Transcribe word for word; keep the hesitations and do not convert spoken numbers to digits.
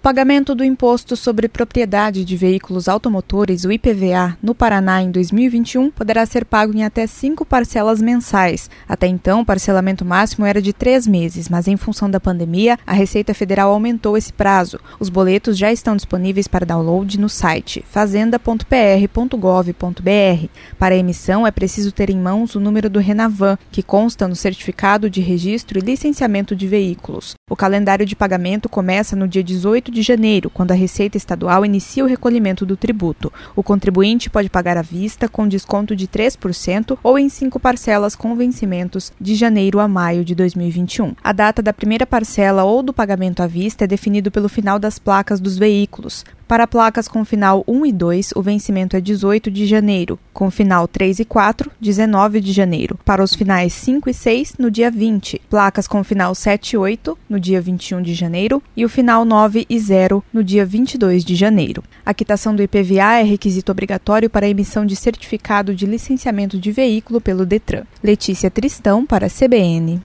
pagamento do Imposto sobre Propriedade de Veículos Automotores, o I P V A, no Paraná em dois mil e vinte e um poderá ser pago em até cinco parcelas mensais. Até então, o parcelamento máximo era de três meses, mas em função da pandemia, a Receita Federal aumentou esse prazo. Os boletos já estão disponíveis para download no site fazenda ponto p r ponto gov ponto b r. Para a emissão, é preciso ter em mãos o número do RENAVAN, que consta no Certificado de Registro e Licenciamento de Veículos. O calendário de pagamento começa no dia dezoito de janeiro, quando a Receita Estadual inicia o recolhimento do tributo. O contribuinte pode pagar à vista com desconto de três por cento ou em cinco parcelas com vencimentos de janeiro a maio de dois mil e vinte e um. A data da primeira parcela ou do pagamento à vista é definido pelo final das placas dos veículos. Para placas com final um e dois, o vencimento é dezoito de janeiro, com final três e quatro, dezenove de janeiro. Para os finais cinco e seis, no dia vinte. Placas com final sete e oito, no dia vinte e um de janeiro, e o final nove e zero, no dia vinte e dois de janeiro. A quitação do I P V A é requisito obrigatório para a emissão de certificado de licenciamento de veículo pelo Detran. Letícia Tristão, para a C B N.